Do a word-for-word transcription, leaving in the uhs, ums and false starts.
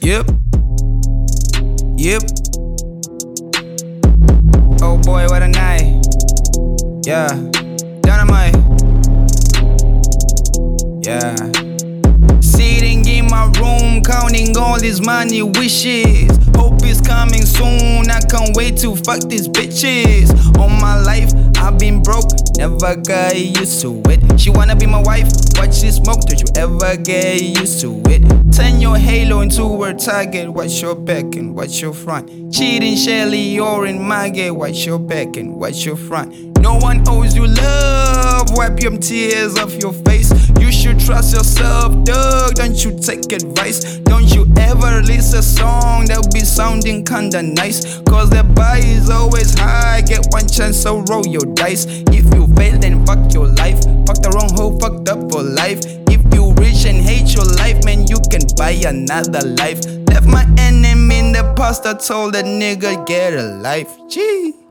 Yep. Yep. Oh boy, what a night. Yeah. Dynamite. Yeah. Sitting in my room, counting all these money wishes. Hope it's coming soon. I can't wait to fuck these bitches. All my life, I've been broke, never got used to it. She wanna be my wife, watch she smoke, don't you ever get used to it. Turn your halo into her target, watch your back and watch your front. Cheating Shelly or in Maggie, watch your back and watch your front. No one owes you love, wipe your tears off your face. You should trust yourself, dog, don't you take advice. Don't you ever release a song that'll be sounding kinda nice. Cause the bar is always high, get one chance so roll your dice. If you fail then fuck your life, fuck the wrong hoe, fucked up for life. If you rich and hate your life, man you can buy another life. Left my enemy in the past, I told that nigga get a life, gee.